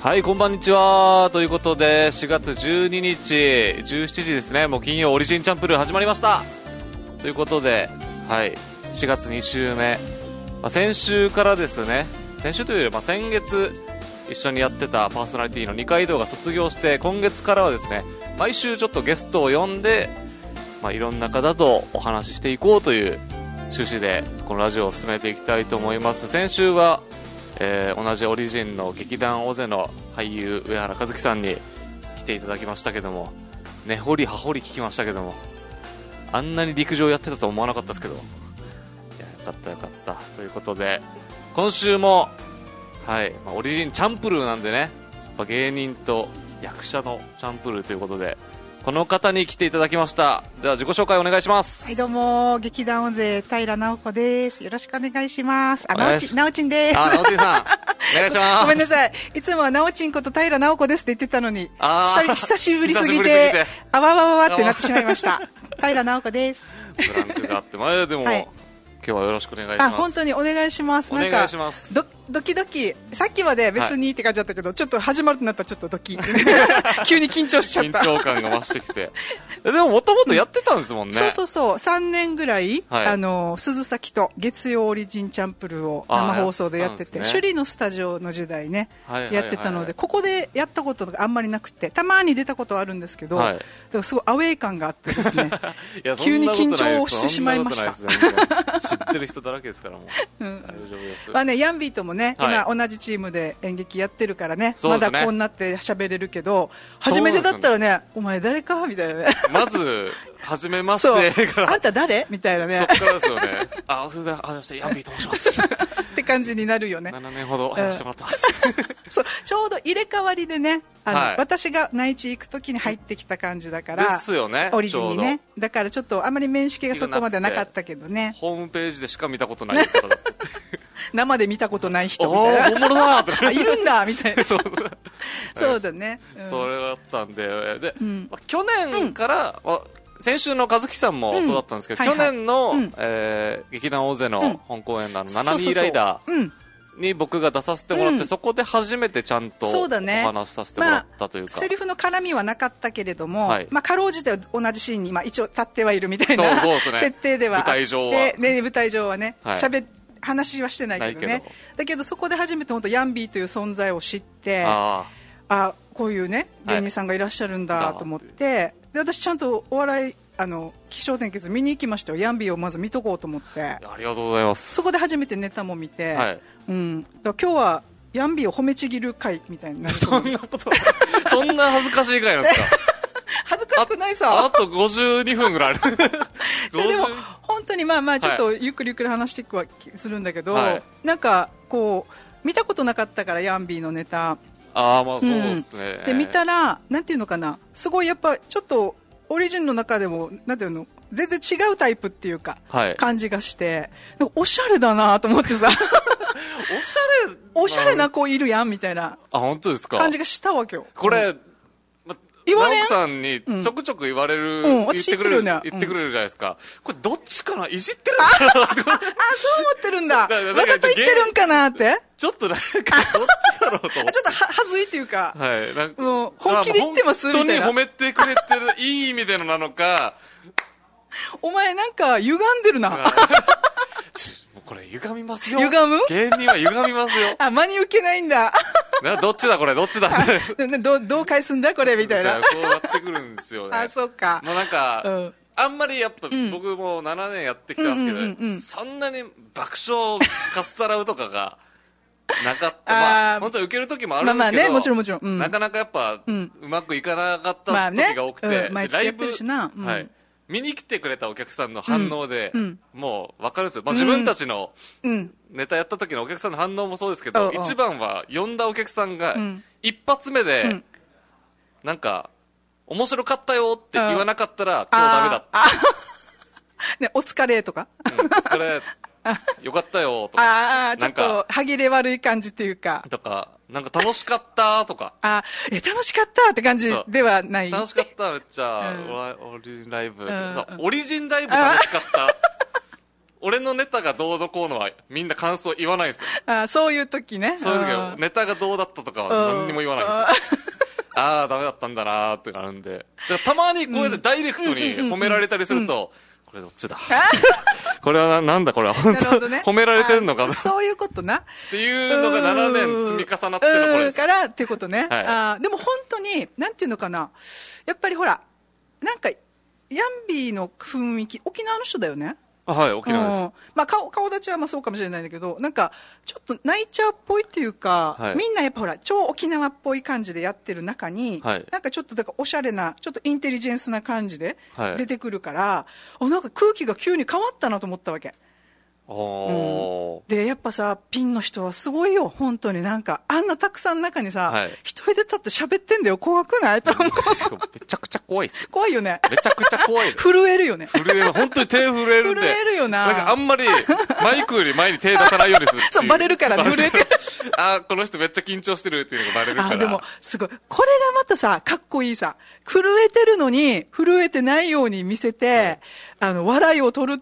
はい、こんばんにちは。ということで、4月12日、17時ですね。もう金曜オリジンチャンプルー始まりました。ということで、はい、4月2週目。先週からですね、先週というより、先月一緒にやってたパーソナリティの二階堂が卒業して、今月からはですね、毎週ちょっとゲストを呼んで、いろんな方とお話ししていこうという趣旨で、このラジオを進めていきたいと思います。先週は、同じオリジンの劇団オゼの俳優上原和樹さんに来ていただきましたけども、根掘り葉掘り聞きましたけども、あんなに陸上やってたと思わなかったですけど、いや、よかったよかったということで、今週もはい、オリジンチャンプルーなんでね、やっぱ芸人と役者のチャンプルーということで、この方に来ていただきました。では自己紹介お願いします。 はい、どうも劇団オゼ平直子です。よろしくお願いします。なおちんです。 なおちんさんお願いします。 ごめんなさい、いつもはなおちんこと平直子ですって言ってたのに、久しぶりすぎてあわわわわってなってしまいました。平直子です。 ブランクがあって前でも、はい、今日はよろしくお願いします。 本当にお願いします。 お願いします。 ドキドキ、さっきまで別にって感じだったけど、ちょっと始まるとなったらちょっとドキ急に緊張しちゃった。 緊張感が増してきてでももともとやってたんですもんね。 そう3年ぐらい、鈴崎と月曜オリジンチャンプルーを生放送でやってて、首里のスタジオの時代ね、やってたので、ここでやったことがあんまりなくて、たまに出たことはあるんですけど、だからすごいアウェー感があってですね急に緊張をしてしまいました。 知ってる人だらけですからもう、大丈夫です。 ヤンビーともね、今同じチームで演劇やってるからね、まだこうなって喋れるけど、初めてだったらね、お前誰かみたいなね、 まず初めましてから、 あんた誰みたいなね、 そっからですよね。それではじめヤンビーと申しますって感じになるよね。 7年ほどお話してもらってます。 そうちょうど入れ替わりでね、私が内地行く時に入ってきた感じだからですよね、 オリジンにね。だからちょっとあまり面識がそこまでなかったけどね、 ホームページでしか見たことない方だった生で見たことない人みたいな、 本物だっているんだみたいなそうだね、 それがあったんで、去年から、先週の和樹さんもそうだったんですけど、去年の、劇団大勢の本公演のナナミーライダーに僕が出させてもらって、そこで初めてちゃんとお話しさせてもらったというか、 セリフの絡みはなかったけれども、かろうじて同じシーンに、一応立ってはいるみたいな設定ではあって、舞台上はね、話はしてないけどね。だけどそこで初めて本当ヤンビーという存在を知って、こういうね芸人さんがいらっしゃるんだと思って、で私ちゃんとお笑い起承転結見に行きましたよ。ヤンビーをまず見とこうと思って、 ありがとうございます。 そこで初めてネタも見て、だ今日はヤンビーを褒めちぎる会みたいになる。 そんなことそんな恥ずかしい会なんですか恥ずかしくないさ。 あと52分ぐらいあるでも本当にちょっとゆっくり話していくはするんだけど、なんかこう見たことなかったからヤンビーのネタ、 そうですね。 で見たらなんていうのかな、すごいやっぱちょっとオリジンの中でもなんていうの、全然違うタイプっていうか、感じがして、おしゃれだなと思ってさおしゃれな子いるやんみたいな本当ですか感じがしたわけよ。 これ言われん、 直樹さんにちょくちょく言われる、言ってくれるじゃないですか。これどっちかないじってるんだそう思ってるんだ。わざと言ってるんかなって。 ちょっとなんかどっちだろうとちょっとはずいっていうか、もう本気で言ってますみたいな。 本当に褒めてくれてるいい意味でのなのか、 お前なんか歪んでるなこれ歪みますよ。 歪む？ 芸人は歪みますよ。 真に受けないんだどっちだこれどっちだどう返すんだこれみたいな。 そうなってくるんですよね。 そうか。 もうなんか、あんまりやっぱ僕も7年やってきたんですけど、そんなに爆笑かっさらうとかがなかった。本当に受ける時もあるんですけど、 もちろん、 なかなかやっぱうまくいかなかった時が多くて、 ライブ見に来てくれたお客さんの反応で、もう分かるんですよ。自分たちのネタやった時のお客さんの反応もそうですけど、一番は呼んだお客さんが一発目でなんか面白かったよって言わなかったら今日ダメだね、お疲れとか、 お疲れよかったよとか、 ちょっと歯切れ悪い感じっていうか、 なんか楽しかったとか、 楽しかったって感じではない。 楽しかっためっちゃ、オリジンライブ、オリジンライブ楽しかった俺のネタがどうのこうのはみんな感想言わないんですよ。 あ、そういう時ね。 そういう時はネタがどうだったとかは何にも言わないんですよ。ああ、ダメだったんだなーってなるんで。たまにこれでダイレクトに褒められたりすると、これどっちだこれはなんだこれは本当、ね、褒められてるのかそういうことな。 っていうのが7年積み重なってのこれです。 からっていうことね。はい、でも本当に、なんていうのかな。やっぱりほら、なんか、ヤンビーの雰囲気、沖縄の人だよね。 はい、沖縄です。 まあ、顔立ちはまあそうかもしれないんだけど、なんか、ちょっとナイチャーっぽいっていうか、はい、みんなやっぱほら、超沖縄っぽい感じでやってる中に、はい、なんかちょっとだからおしゃれな、ちょっとインテリジェンスな感じで出てくるから、はい、なんか空気が急に変わったなと思ったわけ。で、やっぱさ、ピンの人はすごいよ、本当に。なんか、あんなたくさんの中にさ、はい、一人で立って喋ってんだよ、怖くないと思う。 めちゃくちゃ怖いっす。 怖いよね。 めちゃくちゃ怖い。 震えるよね。 震える。本当に手震えるんで。 震えるよな。 なんかあんまり、マイクより前に手出さないようにするっていう。 そう、バレるからね、震えてる。 この人めっちゃ緊張してるっていうのがバレるから。 でも、すごい。これがまたさ、かっこいいさ。震えてるのに、震えてないように見せて、はい、笑いを取るって、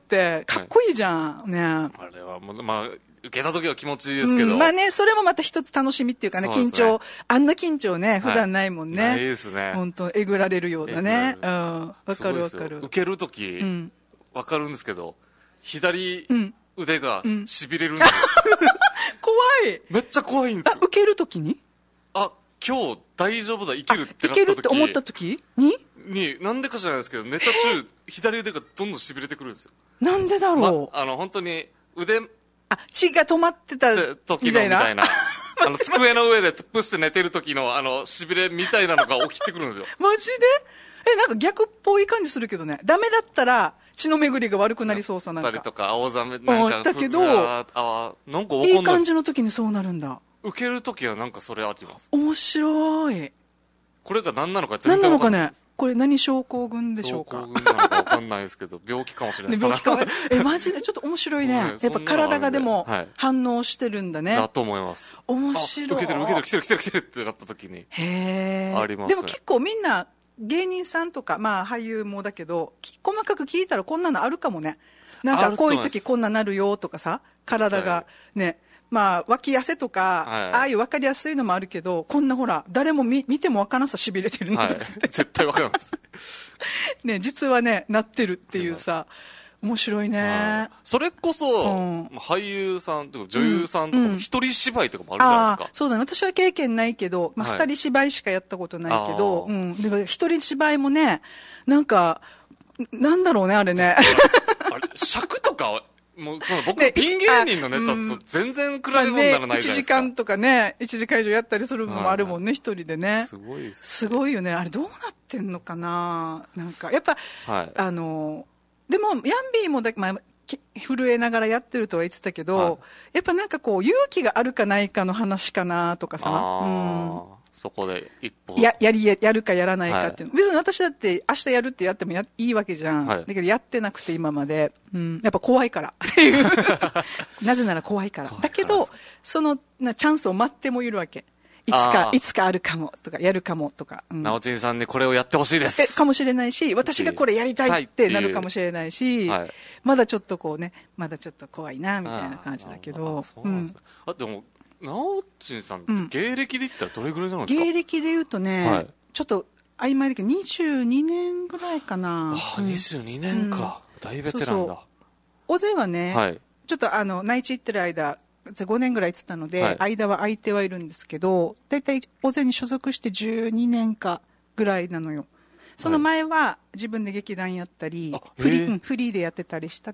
かっこいいじゃん。はい、ね。あれはもう、まあ、受けた時は気持ちいいですけど。 まあね、それもまた一つ楽しみっていうかね、緊張。あんな緊張ね、普段ないもんね。 ないですね。 本当えぐられるようなね。わかるわかる。 受ける時、わかるんですけど、左腕が痺れるんですよ。 怖い。 めっちゃ怖いんですよ。 受ける時に今日大丈夫だ、いけるってなった時。 いけるって思った時になんでか知らないですけど、ネタ中、左腕がどんどん痺れてくるんですよ。 なんでだろう、 本当に腕、 血が止まってた時のみたいな。机の上で突っ伏して寝てる時の、痺れみたいなのが起きてくるんですよ。 マジでなんか逆っぽい感じするけどね。ダメだったら、血の巡りが悪くなりそうさ、なんか。 たりとか、青ざめ、なんか。 だけど、 なんかいい感じの時にそうなるんだ。 受ける時はなんかそれあります。 面白い。 これが何なのか全然わかんない。 何なのかね。これ何症候群でしょうか。 症候群なのかわかんないですけど、病気かもしれないです。 病気かも。マジでちょっと面白いね。やっぱ体がでも反応してるんだね。 だと思います。 面白い。 受けてる、来てるってなった時に。あります。 でも結構みんな芸人さんとか、まあ俳優もだけど、細かく聞いたらこんなのあるかもね。なんかこういう時こんななるよとかさ、体がね。まあ、脇汗とか、ああいう分かりやすいのもあるけど、こんなほら、誰も見ても分からんさ、痺れてるのとか、 絶対分からんです。 ね、実はね、なってるっていうさ、面白いね。 それこそ、俳優さんとか女優さんとかも一人芝居とかもあるじゃないですか。 そうだね。私は経験ないけど、まあ、二人芝居しかやったことないけど、でも一人芝居もね、なんか、なんだろうね、あれね。 あれ、尺とか、もう僕、ピン芸人のネタと全然比べ物にならないじゃないですか。1 時間とかね、1時間以上やったりするのもあるもんね、一人でね。 すごいです。 すごいよね。あれどうなってんのかな、なんか、やっぱ、でも、ヤンビーもまあ、震えながらやってるとは言ってたけど、やっぱなんかこう、勇気があるかないかの話かなとかさ。 そこで一歩やるかやらないかっていうの、別に私だって明日やるってやってもいいわけじゃん、だけどやってなくて今まで、やっぱ怖いからっていうなぜなら怖いからだけど、そのチャンスを待ってもいるわけ。いつかあるかもとかやるかもとか、 なおちんさんにこれをやってほしいですかもしれないし、私がこれやりたいってなるかもしれないし、まだちょっとこうね、まだちょっと怖いなみたいな感じだけど。 でもなおちんさんって芸歴で言ったらどれぐらいなんですか？ 芸歴で言うとね、ちょっと曖昧だけど22年ぐらいかな。 22年か、大ベテランだ。 大勢はね、ちょっと内地行ってる間5年ぐらい行ってたので、間は空いてはいるんですけど、だいたい大勢に所属して12年かぐらいなのよ。その前は自分で劇団やったり、フリーでやってたりして、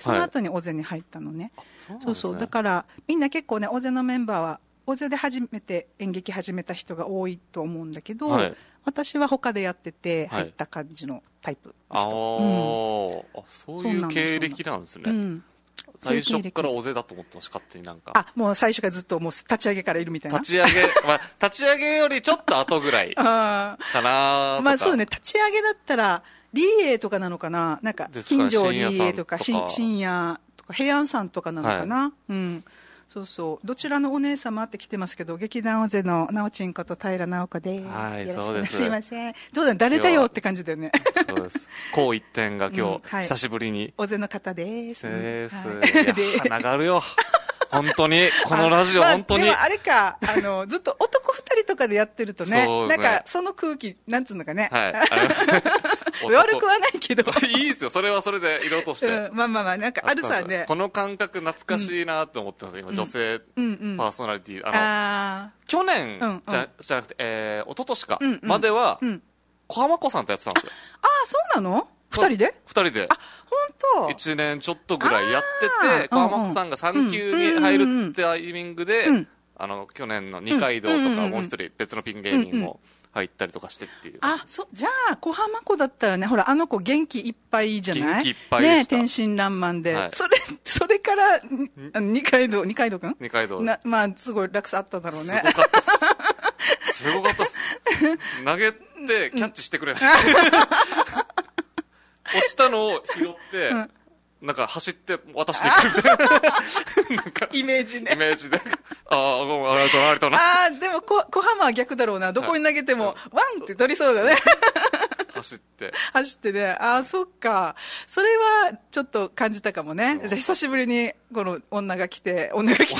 その後に大勢に入ったのね。そう。だから、みんな結構ね、大勢のメンバーは、大勢で初めて演劇始めた人が多いと思うんだけど、私は他でやってて入った感じのタイプの人。そういう経歴なんですね。最初から大勢だと思ってました、勝手になんか。 もう最初からずっともう立ち上げからいるみたいな。 立ち上げよりちょっと後ぐらいかな。 まあそうね、立ち上げだったら、リエとかなのかな、なんか、金城リエとか、深夜とか、平安さんとかなのかな。 そうそう。どちらのお姉様って来てますけど、劇団尾瀬のなおちんこと平直子です。 はい、そうです。 すいません。どうだ、誰だよって感じだよね。 そうです。こう一点が今日、久しぶりに。 尾瀬の方です。 です。花があるよ。本当に、このラジオ、本当に。 でもあれか、ずっと男二人とかでやってるとね、なんか、その空気、なんつうのかね。はい。悪くはないけど。 いいですよ、それはそれで色として。 まあまあまあ、なんかあるさね。 この感覚懐かしいなと思ってます、今、女性パーソナリティ。去年、じゃなくて、一昨年か、までは、小浜子さんとやってたんですよ。 ああ、そうなの二人で二人で。 あ、本当。 一年ちょっとぐらいやってて、小浜子さんが産休に入るってタイミングで、去年の二階堂とかもう一人別のピン芸人も入ったりとかしてっていう。 じゃあ、小浜子だったらね、ほら、あの子元気いっぱいじゃない？ 元気いっぱいでした。 ね、天真爛漫で。それから、二階堂くん？ 二階堂。 まあ、すごい落差あっただろうね。 すごかったっす。すごかったっす。投げて、キャッチしてくれない。落ちたのを拾って、なんか走って渡してくるみたいな。なんかイメージね。 イメージで。ごめん、ありがとうな。 でも小浜は逆だろうな。どこに投げても、ワンって取りそうだね。 走ってね。そっか。それはちょっと感じたかもね。じゃあ久しぶりに、この女が来てとかじ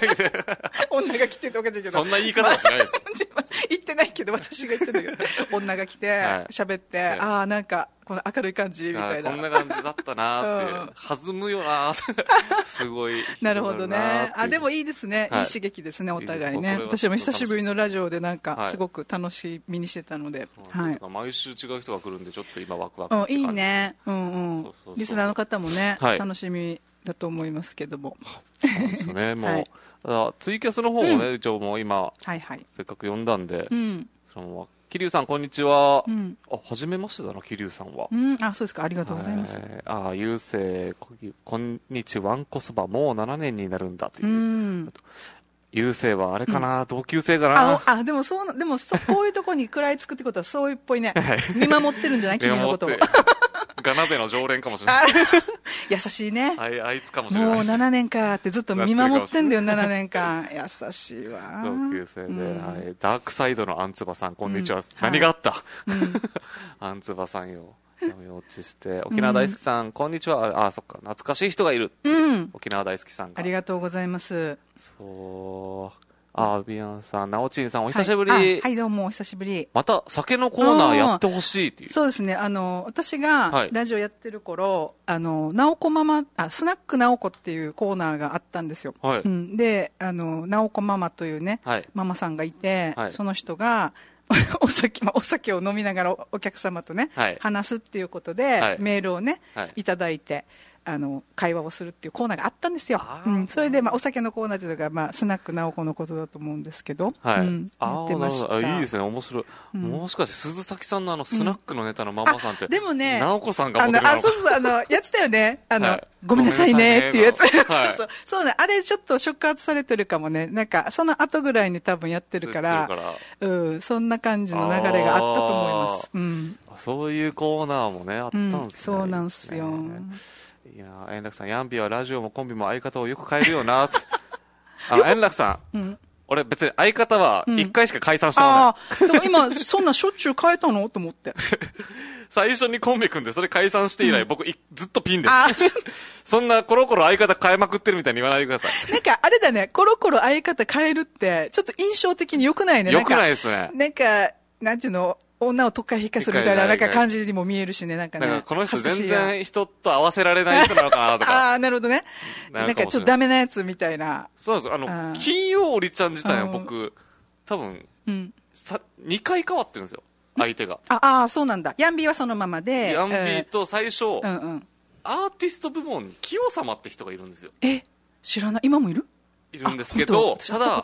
ゃけど。 そんな言い方はしないです。 言ってないけど、私が言ってたけど。女が来て、喋って、なんか、この明るい感じみたいな。 こんな感じだったなーって、弾むよなーって、すごい。 なるほどね。でもいいですね。いい刺激ですね、お互いね。私も久しぶりのラジオでなんか、すごく楽しみにしてたので。 毎週違う人が来るんで、ちょっと今ワクワク。 いいね。リスナーの方もね、楽しみだと思いますけども。 そうですね、もう。ツイキャスの方もね、一応もう今、せっかく呼んだんで、桐生さん、こんにちは。はじめましてだな、桐生さんは。 そうですか、ありがとうございます。 ゆうせい、こんにちはんこそば、もう7年になるんだという。ゆうせいはあれかな、同級生かな。 でもこういうとこに食らいつくってことはそういうっぽいね。見守ってるんじゃない君のことを。 ガナベの常連かもしれない。 優しいね。 あいつかもしれない。 もう7年かってずっと見守ってんだよ、7年間。優しいわ。 同級生で、ダークサイドのアンツバさん、こんにちは。何があったアンツバさんよ。闇落ちして、沖縄大好きさん、こんにちは。そっか、懐かしい人がいる。沖縄大好きさんが。 ありがとうございます。 そう。ビアンさん、ナオチンさん、お久しぶり。 はい、どうも、お久しぶり。 また、酒のコーナーやってほしいっていう。 そうですね、私が、ラジオやってる頃、ナオコママ、スナックナオコっていうコーナーがあったんですよ。で、ナオコママというね、ママさんがいて、その人が、お酒を飲みながらお客様とね、話すっていうことで、メールをね、いただいて、会話をするっていうコーナーがあったんですよ。それで、お酒のコーナーというのが、スナックナオコのことだと思うんですけど、やってました。 いいですね、面白い。もしかして、鈴崎さんのスナックのネタのママさんって、 でもね、 ナオコさんがモデルなのか。 やってたよね。ごめんなさいねっていうやつ。そうね、あれちょっと触発されてるかもね。なんか、その後ぐらいに多分やってるから、そんな感じの流れがあったと思います。 そういうコーナーもね、あったんですね。 そうなんですよ。 いや円楽さん、ヤンビはラジオもコンビも相方をよく変えるよな。円楽さん、俺別に相方は1回しか解散してません。でも今、そんなしょっちゅう変えたのと思って。 最初にコンビ組んでそれ解散して以来、僕ずっとピンです。そんなコロコロ相方変えまくってるみたいに言わないでください。 なんかあれだね、コロコロ相方変えるって、ちょっと印象的に良くないね。 良くないですね。 なんか、なんていうの、女を特化引かするみたいな、なんか感じにも見えるしね、なんかね。 なんかこの人全然人と合わせられない人なのかなとか。 なるほどね。なんかちょっとダメなやつみたいな。 そうです。金曜おりちゃん自体は僕、多分、2回変わってるんですよ、相手が。 そうなんだ。ヤンビーはそのままで。 ヤンビーと最初、アーティスト部門に清様って人がいるんですよ。 知らない。今もいるんですけど、 ただ、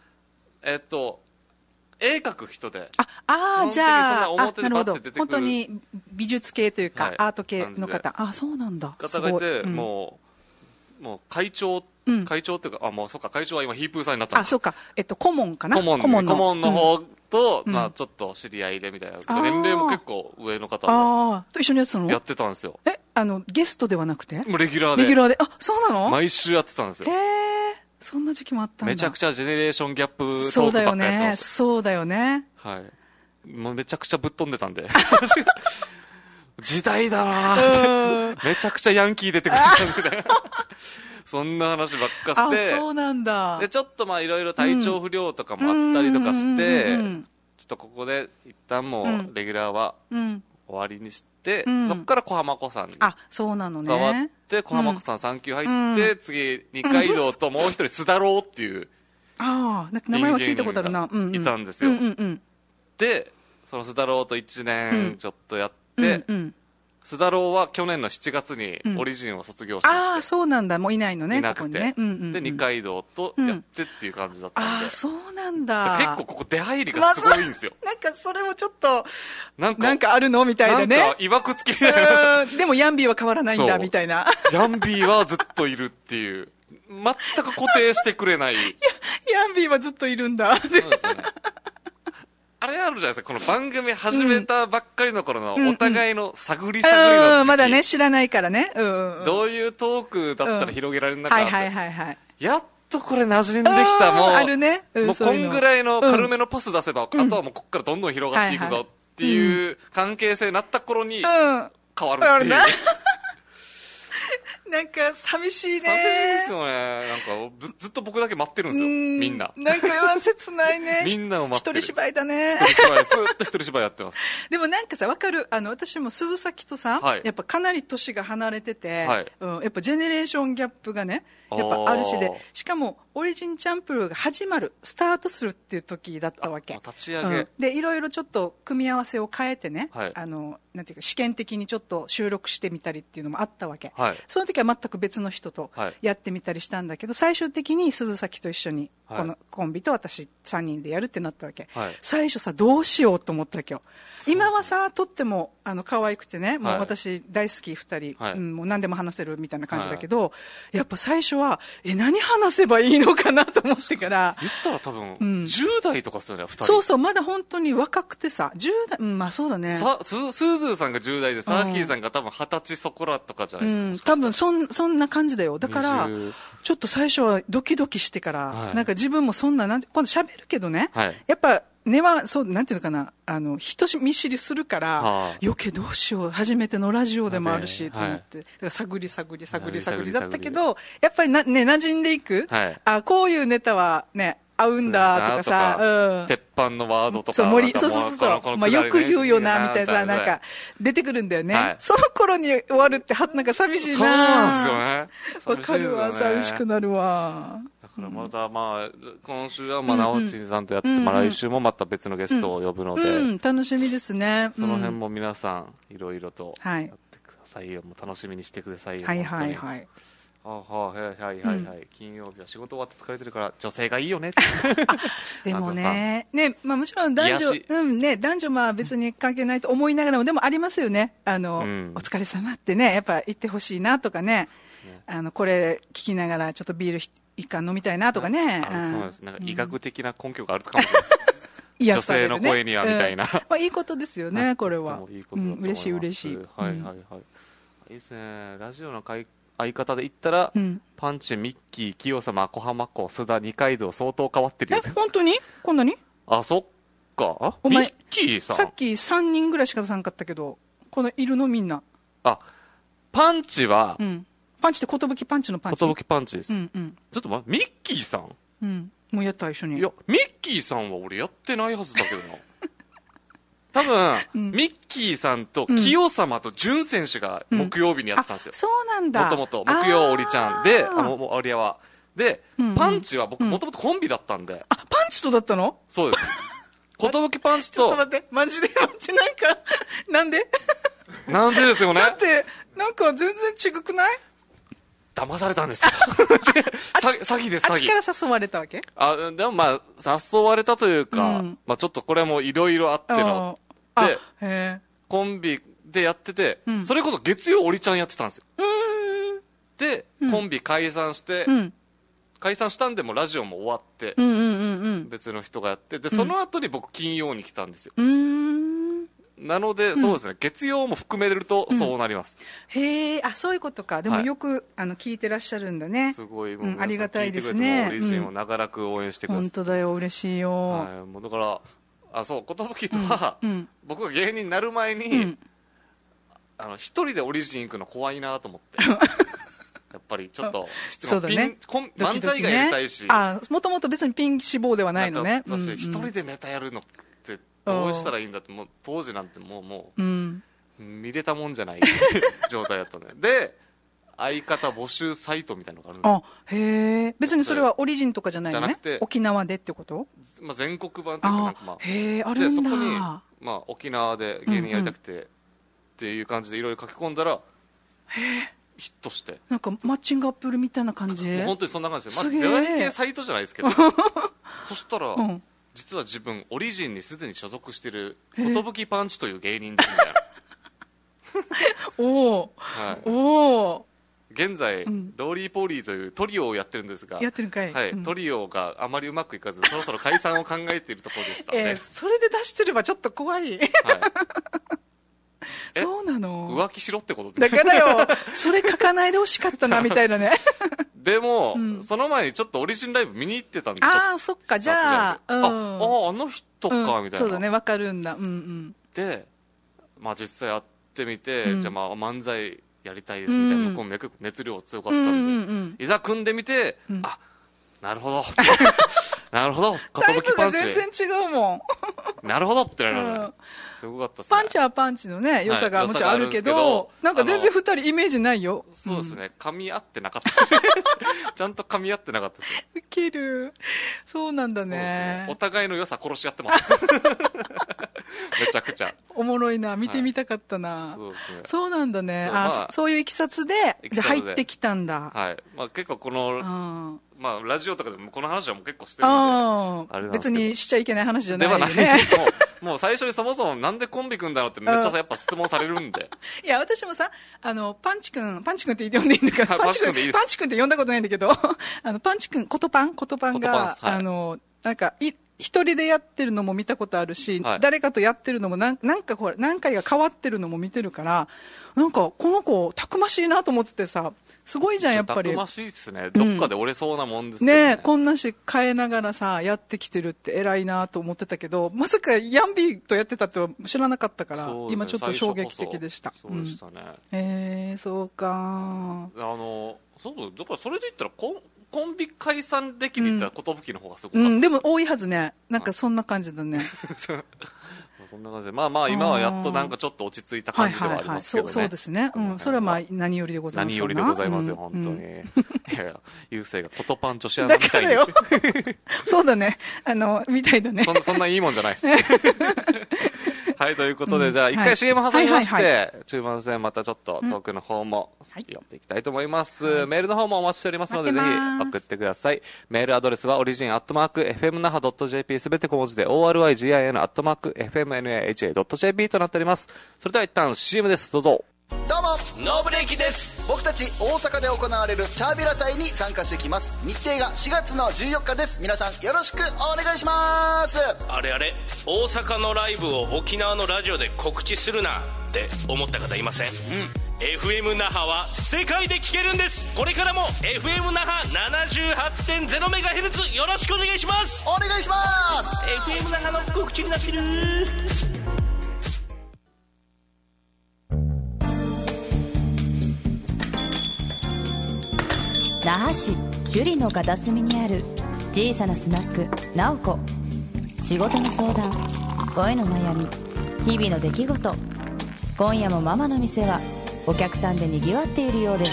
絵描く人で。 じゃあ、なるほど。本当に美術系というか、アート系の方。そうなんだ。 方がいて、もう会長っていうか、そうか、会長は今ヒープーさんになったんだ。 そうか。顧問かな。 顧問の方と、ちょっと知り合いでみたいな。年齢も結構上の方と一緒にやってたの？ やってたんですよ。 ゲストではなくて？ もうレギュラーで。 レギュラーで。そうなの？ 毎週やってたんですよ。 そんな時期もあったんだ。 めちゃくちゃジェネレーションギャップトークばっかりやってます。 そうだよね。 はい。もうめちゃくちゃぶっ飛んでたんで。時代だなーって。めちゃくちゃヤンキー出てくるみたいな。そんな話ばっかして。 そうなんだ。 で、ちょっとまあいろいろ体調不良とかもあったりとかして、ちょっとここで一旦もうレギュラーは終わりにして、そこから小浜子さんに。 そうなのね。 変わって、小浜子さん3級入って、次、二階堂ともう一人、須田郎っていう。 名前は聞いたことあるな。 いたんですよ。で、その須田郎と1年ちょっとやって、須田郎は去年の7月にオリジンを卒業しまして、 そうなんだ。もういないのね。 いなくて。で、二階堂とやってっていう感じだったんで。 そうなんだ。 結構ここ出入りがすごいんですよ。 なんかそれもちょっと、なんかあるのみたいなね。 なんか、いわくつきみたいな。 でもヤンビーは変わらないんだ、みたいな。 ヤンビーはずっといるっていう。全く固定してくれない。 ヤンビーはずっといるんだ。 そうですよね。あれあるじゃないですか、この番組始めたばっかりの頃のお互いの探りの時期、 まだね、知らないからね。 どういうトークだったら広げられるのかって。 はい。 やっとこれ馴染んできた、もう。 あるね。 もうこんぐらいの軽めのパス出せば、あとはもうこっからどんどん広がっていくぞっていう関係性になった頃に変わるっていう。 なんか寂しいね。 寂しいですよね。なんかずっと僕だけ待ってるんですよ。みんな。 なんか切ないね。 みんなを待ってる。 一人芝居だね。 一人芝居、ずっと一人芝居やってます。 でもなんかさ、わかる。私も鈴崎とさ、やっぱかなり年が離れてて、やっぱジェネレーションギャップがね、やっぱあるしで、しかもオリジンチャンプルーが始まる、スタートするっていう時だったわけ。 立ち上げ。 で、いろいろちょっと組み合わせを変えてね、なんていうか試験的にちょっと収録してみたりっていうのもあったわけ。その時は全く別の人とやってみたりしたんだけど、最終的に鈴崎と一緒にこのコンビと私3人でやるってなったわけ。最初さ、どうしようと思った今日。今はさ、とっても可愛くてね、もう私大好き2人、もう何でも話せるみたいな感じだけど、やっぱ最初は何話せばいいのかなと思ってから。 言ったら多分10代とかですよね、2人。 そう、まだ本当に若くてさ、10代、まあそうだね。 スーズーさんが10代で、サーキーさんが多分20歳そこらとかじゃないですか。 多分そんな感じだよ。だからちょっと最初はドキドキしてから、なんか自分もそんな今度喋るけどね、やっぱ根はそう、なんていうのかな、人見知りするから、余計どうしよう、初めてのラジオでもあるしと思って、だから探りだったけど、やっぱり馴染んでいく、こういうネタはね、合うんだとかさ、 鉄板のワードとか、 そう、まあよく言うよなみたいなさ、なんか出てくるんだよね。その頃に終わるってなんか寂しいな。 そうなんですよね。 わかるわ、寂しくなるわ。 だからまたまあ今週はなおちんさんとやって、来週もまた別のゲストを呼ぶので、 楽しみですね。 その辺も皆さんいろいろとやってくださいよ。もう楽しみにしてくださいよ。 はい。 金曜日は仕事終わって疲れてるから女性がいいよね。 でもね、まあもちろん男女まあ別に関係ないと思いながらも、でもありますよね。お疲れ様ってね、やっぱ言ってほしいなとかね。これ聞きながらちょっとビール一缶飲みたいなとかね。 そうです。なんか医学的な根拠があるかもしれない。女性の声にはみたいな。 まあいいことですよね、これは。嬉しい。 はい。いいですね。ラジオの相方で言ったら、パンチ、ミッキー、清様、小浜子、須田、二階堂、相当変わってるよね。 本当にこんなに？ そっか。 お前、 ミッキーさん。 さっき3人ぐらいしか出さんかったけど、このいるのみんな。 パンチは、 パンチって寿パンチのパンチ。 寿パンチです。ちょっと待って、ミッキーさん？ もうやった一緒に。 いや、ミッキーさんは俺やってないはずだけどな。多分、ミッキーさんと清様と潤選手が木曜日にやってたんですよ。 そうなんだ。 もともと、木曜オリちゃんで、オリアは。で、パンチは僕もともとコンビだったんで。 パンチとだったの？ そうです。寿パンチと。 ちょっと待って、マジで、なんか、なんでですよね。 だって、なんか全然違くない？ 騙されたんですよ。詐欺です、詐欺。 あっちから誘われたわけ？ でもまあ、誘われたというか、まあちょっとこれもいろいろあっての。で、コンビでやってて、それこそ月曜オリちゃんやってたんですよ。で、コンビ解散して、解散したんでもラジオも終わって、別の人がやって、で、その後に僕金曜に来たんですよ。 なので、そうですね、月曜も含めるとそうなります。 へえ、そういうことか。でもよく聞いてらっしゃるんだね。 すごい、 ありがたいですね。 オリジンを長らく応援してください。 本当だよ、嬉しいよ。 もうだからそう、寿とは、僕が芸人になる前に、一人でオリジン行くの怖いなと思って。やっぱりちょっと漫才がやりたいし、 もともと別にピン志望ではないのね。 一人でネタやるのってどうしたらいいんだって、もう当時なんてもう見れたもんじゃない状態だったね。で、相方募集サイトみたいなのがあるんですよ。 へえ。別にそれはオリジンとかじゃないのね。沖縄でってこと？ 全国版っていうか、 へえ、あるんだ。 でそこに沖縄で芸人やりたくてっていう感じでいろいろ書き込んだら、ヒットして、 なんかマッチングアプリみたいな感じ。 もう本当にそんな感じで、出会い系サイトじゃないですけど、そしたら、実は自分オリジンにすでに所属してる寿パンチという芸人ですみたいな。お現在、ローリーポーリーというトリオをやってるんですが、トリオがあまりうまくいかず、そろそろ解散を考えているところでしたね。 それで出してればちょっと怖い。そうなの？ 浮気しろってことだからよ、それ書かないでほしかったなみたいなね。 でも、その前にちょっとオリジンライブ見に行ってたんで、 そっか、じゃあ、 あの人かみたいな。 そうだね、わかるんだ。 で、実際やってみて、じゃあ漫才やりたいですみたいな、向こうも結構熱量強かったんで、いざ組んでみて、なるほど。なるほど、寿パンチ。 タイプが全然違うもん。なるほどってなりましたね。すごかったですね。 パンチはパンチのね、良さがもちろんあるけど、なんか全然二人イメージないよ。 そうですね、噛み合ってなかったですね。ちゃんと噛み合ってなかったです。 ウケる。そうなんだね。 お互いの良さ殺し合ってます。めちゃくちゃ。 おもろいな、見てみたかったな。そうなんだね。そういういきさつで、じゃ入ってきたんだ。 はい。結構この、ラジオとかでもこの話はもう結構してるんで、 別にしちゃいけない話じゃないよね。 ではないけど、もう最初にそもそもなんでコンビ組んだのってめっちゃやっぱ質問されるんで。 いや、私もさ、パンチ君って呼んでいいんだから、パンチ君って呼んだことないんだけど、パンチ君、コトパンが、なんか、一人でやってるのも見たことあるし、誰かとやってるのも何回が変わってるのも見てるから、なんかこの子たくましいなと思っててさ、すごいじゃんやっぱり。 たくましいっすね。どっかで折れそうなもんですけどね。 こんなして変えながらさやってきてるって偉いなと思ってたけど、まさかヤンビーとやってたって知らなかったから、今ちょっと衝撃的でした。 そうでしたね。 そうか。 そうだからそれで言ったらコンビ解散歴で言ったら寿の方がすごかった。 でも多いはずね。なんかそんな感じだね。 そんな感じで、今はやっとなんかちょっと落ち着いた感じではありますけどね。 そうですね。それは何よりでございます。 何よりでございますよ、本当に。いや、ゆうせいがコトパン女子アナみたいに。 そうだね。みたいだね。 そんないいもんじゃないです。はい、ということで、じゃあ一回 CM 挟みまして、中盤戦またちょっとトークの方もやっていきたいと思います。メールの方もお待ちしておりますので、ぜひ送ってください。メールアドレスはorigin@fmnaha.jp すべて小文字で origin@fmnaha.jp となっております。それでは一旦 CM です。どうぞ。 どうもノーブレイキです。僕たち大阪で行われるチャービラ祭に参加してきます。日程が4月の14日です。皆さんよろしくお願いします。 あれ大阪のライブを沖縄のラジオで告知するなって思った方いません？FM 那覇は世界で聴けるんです。これからも FM 那覇 78.0MHz よろしくお願いします。 お願いします。 FM 那覇の告知になってる。 那覇市首里の片隅にある小さなスナックなおこ。仕事の相談、恋の悩み、日々の出来事。今夜もママの店はお客さんでにぎわっているようです。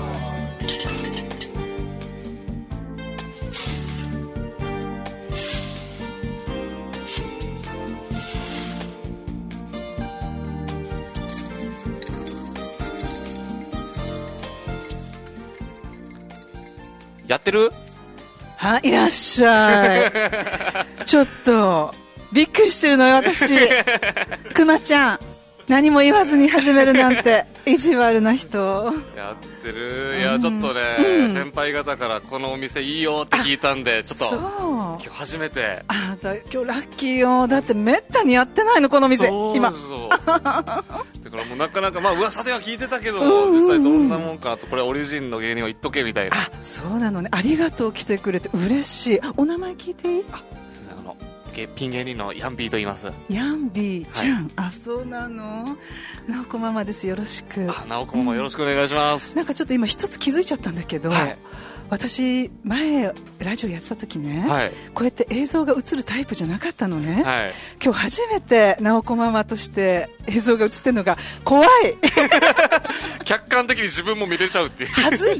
やってる？ いらっしゃい。ちょっとびっくりしてるのよ私。くまちゃん、何も言わずに始めるなんて。 意地悪な人やってる。いや、ちょっとね、先輩方からこのお店いいよって聞いたんで、ちょっと今日初めて。 あなた今日ラッキーよ。だってめったにやってないのこの店今。 だからもうなかなか、まあ噂では聞いてたけども、実際どんなもんか、あとこれオリジンの芸人は言っとけみたいな。 そうなのね。ありがとう、来てくれて嬉しい。お名前聞いていい？ すいません、ピン芸人のヤンビーと言います。 ヤンビーちゃん、そうなの。直子ママです、よろしく。 直子ママよろしくお願いします。 なんかちょっと今一つ気づいちゃったんだけど、私前ラジオやってた時ね、こうやって映像が映るタイプじゃなかったのね、今日初めて直子ママとして映像が映ってるのが怖い客観的に自分も見れちゃうっていう。 はずい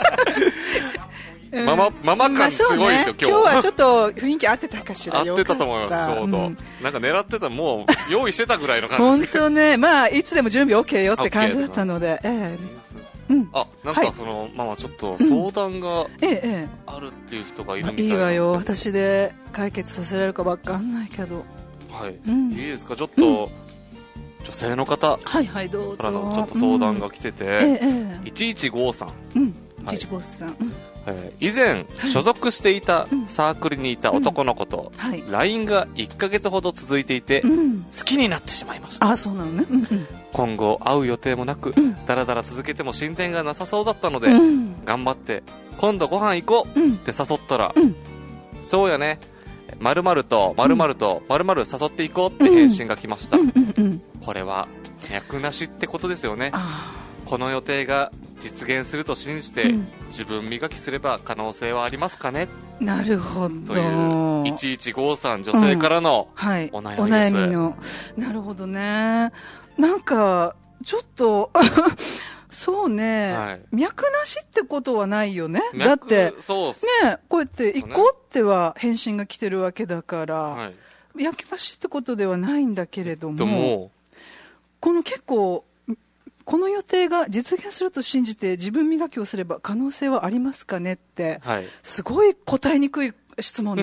ママ感すごいですよ、 今日はちょっと雰囲気合ってたかしら。 合ってたと思います、ちょうど。なんか狙ってた、もう用意してたぐらいの感じ本当ね、まあいつでも準備 OK よって感じだったので、 なんかママちょっと相談があるっていう人がいるみたいな。 いいわよ、私で解決させられるか分かんないけど。 いいですか、ちょっと女性の方からのちょっと相談が来てて、115さん、以前所属していたサークルにいた男の子と LINE が1ヶ月ほど続いていて好きになってしまいました。 そうなのね。 今後会う予定もなく、だらだら続けても進展がなさそうだったので、頑張って今度ご飯行こうって誘ったら、そうやね、〇〇と〇〇と〇〇誘っていこうって返信が来ました。これは脈なしってことですよね。この予定が実現すると信じて、自分磨きすれば可能性はありますかね。 なるほど。 という1153女性からのお悩みです。 なるほどね。なんかちょっとそうね、脈なしってことはないよね。だってね、こうやって行こうっては返信が来てるわけだから、脈なしってことではないんだけれども、この結構この予定が実現すると信じて自分磨きをすれば可能性はありますかねって、すごい答えにくい質問ね。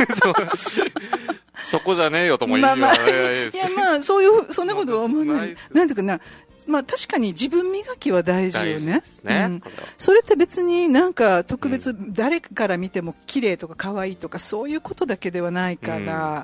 そこじゃねえよとも言いまあそういうそんなことは思わない。なんていうかな、確かに自分磨きは大事よね。それって別になんか特別誰から見ても綺麗とか可愛いとかそういうことだけではないから、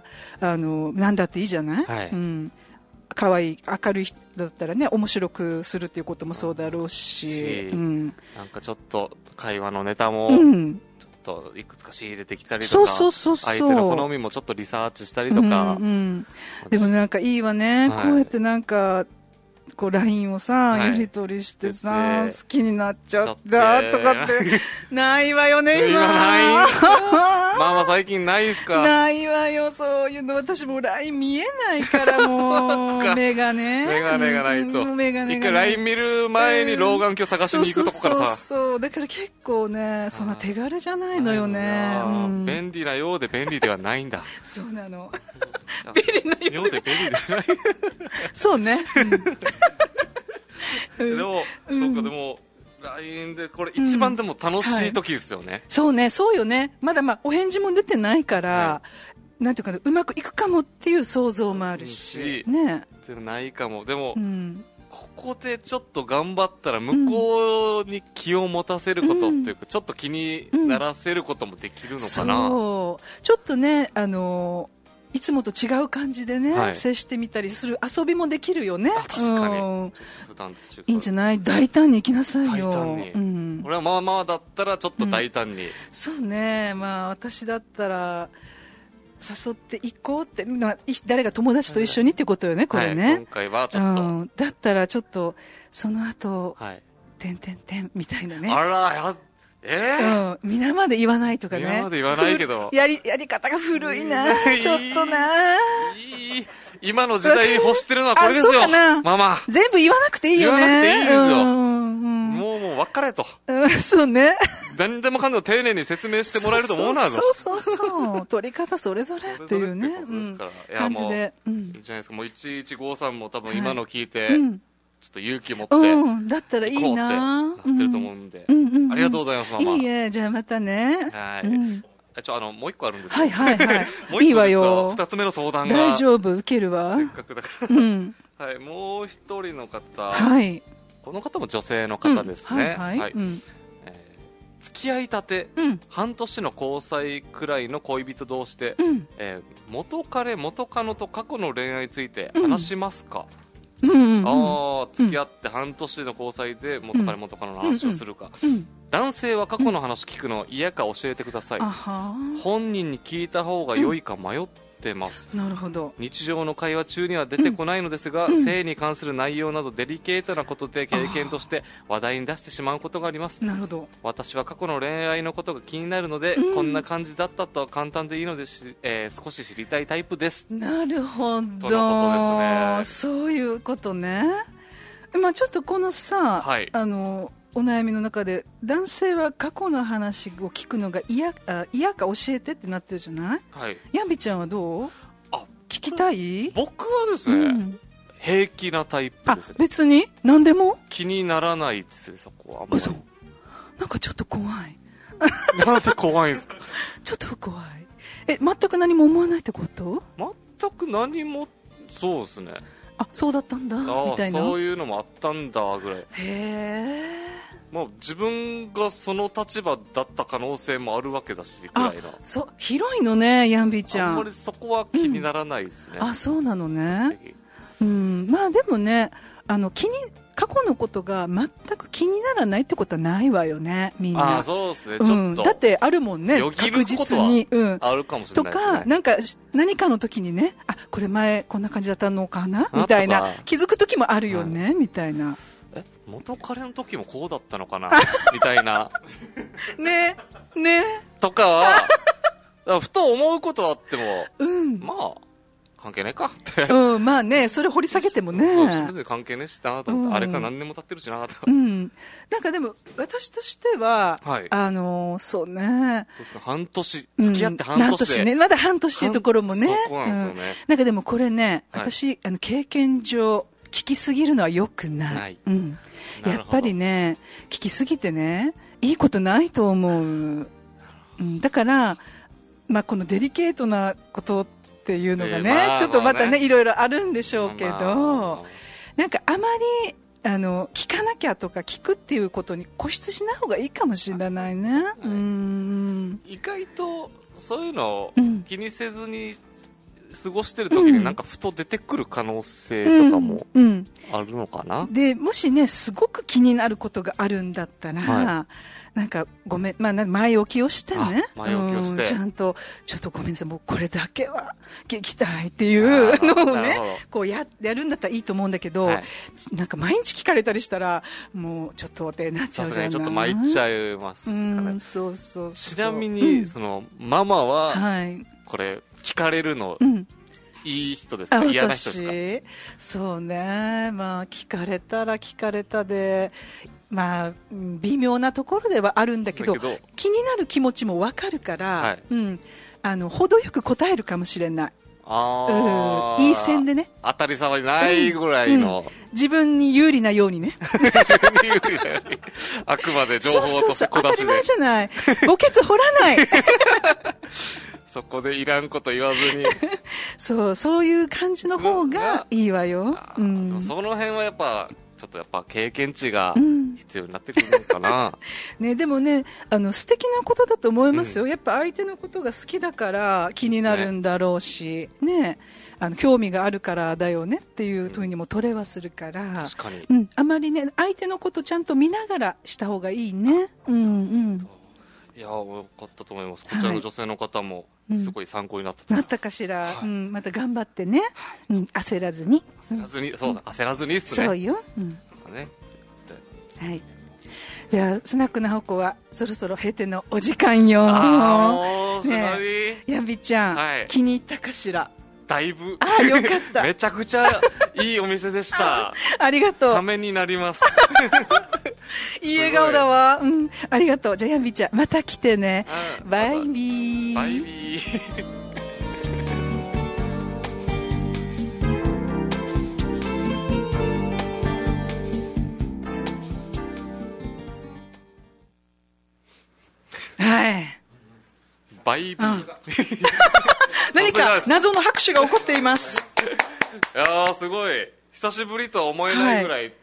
なんだっていいじゃない。可愛い明るい人だったらね、面白くするっていうこともそうだろうし、 なんかちょっと会話のネタもちょっといくつか仕入れてきたりとか、相手の好みもちょっとリサーチしたりとか、 でもなんかいいわね、こうやってなんかこう LINE をさ、やり取りしてさ、好きになっちゃったとかってないわよね今。 ママ最近ないですか。 ないわよ、そういうの。私も LINE 見えないからもう目がね、 メガネがないと一回 LINE 見る前に老眼鏡探しに行くとこからさ、 そうだから結構ね、そんな手軽じゃないのよね。 便利なようで便利ではないんだ。 そうなの。便利なようで便利ではない。 そうね。 でもそうか、でもLINE でこれ一番でも楽しい時ですよね。 そうね、そうよね。まだお返事も出てないから、なんていうかうまくいくかもっていう想像もあるしね。 でもないかも。でもここでちょっと頑張ったら向こうに気を持たせることっていうか、ちょっと気にならせることもできるのかな。 そうちょっとね、いつもと違う感じでね、接してみたりする遊びもできるよね。 確かにいいんじゃない。大胆に行きなさいよ。 大胆に。俺はまあだったらちょっと大胆に。 そうね、私だったら誘っていこうって、誰が友達と一緒にってことよね、これね。 今回はちょっとだったらちょっとその後てんてんてんみたいなね。 あら、 皆まで言わないとかね。 皆まで言わないけどやり方が古いな、ちょっとな。 今の時代欲してるのはこれですよ、ママ。 全部言わなくていいよね。 言わなくていいですよ。もう別れと。 そうね。 何でもかんでも丁寧に説明してもらえると思うなぞ。 そう取り方それぞれっていうね感じで。いいじゃないですか。もう1153も多分今の聞いてちょっと勇気持ってだったらいいなってなってると思うんで、ありがとうございます、ママ。 いいえ、じゃあまたね。 もう一個あるんですよ。 いいわよ。 二つ目の相談が。 大丈夫、受けるわ。 せっかくだから。もう一人の方。 この方も女性の方ですね。付き合いたて、半年の交際くらいの恋人同士で、元彼元カノと過去の恋愛について話しますか？付き合って半年の交際で元彼元カノの話をするか。男性は過去の話聞くの嫌か教えてください。本人に聞いた方が良いか迷ってます。 なるほど。 日常の会話中には出てこないのですが、性に関する内容などデリケートなことで経験として話題に出してしまうことがあります。 なるほど。 私は過去の恋愛のことが気になるので、こんな感じだったと簡単でいいので少し知りたいタイプです。 なるほど。とのことですね。 そういうことね。まあちょっとこのさ、お悩みの中で男性は過去の話を聞くのが嫌か教えてってなってるじゃない？ヤンビちゃんはどう？聞きたい？ 僕はですね、平気なタイプですね。 別に何でも気にならないですね、そこはあんまり。 なんかちょっと怖い。 なんで怖いんですか？ ちょっと怖い。全く何も思わないってこと？ 全く何も。そうですね。 そうだったんだみたいな。 そういうのもあったんだぐらい。自分がその立場だった可能性もあるわけだしぐらいな。 広いのね、ヤンビーちゃん。 あんまりそこは気にならないですね。 そうなのね。まあでもね、過去のことが全く気にならないってことはないわよね、みんな。 そうですね、ちょっと。 だってあるもんね、確実に。 あるかもしれないですね。 とか、何かの時にね、これ前こんな感じだったのかなみたいな、気づく時もあるよね、みたいな。 元彼の時もこうだったのかなみたいな。 ねとかは、ふと思うことはあっても、まあ、関係ないかって。 まあね、それ掘り下げてもね。 それで関係ねえしなと思って、あれから何年も経ってるしなと。 なんかでも、私としては、そうね。 半年、付き合って半年で。 まだ半年っていうところもね。 そうなんですよね。 なんかでもこれね、私、経験上、聞きすぎるのは良くない。やっぱりね、聞きすぎてね、いいことないと思う。だから、このデリケートなことっていうのがね、ちょっとまたね、いろいろあるんでしょうけど、なんかあまり、聞かなきゃとか聞くっていうことに固執しない方がいいかもしれないね。 意外と、そういうのを気にせずに、過ごしてる時になんかふと出てくる可能性とかもあるのかな。 でもしね、すごく気になることがあるんだったら、なんかごめん、前置きをしてね、ちゃんとちょっとごめんなさい、もうこれだけは聞きたいっていうのをね、こうやるんだったらいいと思うんだけど、なんか毎日聞かれたりしたらもうちょっとってなっちゃうじゃない。 ちょっと参っちゃいますかね。 そうちなみにそのママはこれ聞かれるの、いい人ですか？嫌な人ですか？ そうね、聞かれたら聞かれたで、微妙なところではあるんだけど、気になる気持ちも分かるから、程よく答えるかもしれない。いい線でね。 当たり障りないぐらいの。 自分に有利なようにね。 自分に有利なように。あくまで情報として小出しで。 当たり前じゃない。墓穴掘らない。 そこでいらんこと言わずに。 そういう感じの方がいいわよ。 その辺はやっぱ、ちょっと経験値が必要になってくるのかな。 でもね、素敵なことだと思いますよ。やっぱ相手のことが好きだから気になるんだろうし、興味があるからだよねっていうふうにも取れはするから、 確かに。 あまりね、相手のことちゃんと見ながらした方がいいね。 いや、よかったと思います。こちらの女性の方もすごい参考になったと思います。 なったかしら。また頑張ってね。焦らずに。 焦らずにっすね。 そうよ。はい。じゃあ、スナックなほこはそろそろ閉店のお時間よ。 もう、すなり。 ヤンビちゃん、気に入ったかしら？ だいぶ。 よかった。 めちゃくちゃいいお店でした。 ありがとう。 ためになります。 いい笑顔だわ。ありがとう。じゃあヤンビちゃん、また来てね。バイビー。 バイビー。バイビー。 何か謎の拍手が起こっています。 いやー、すごい。久しぶりとは思えないぐらい、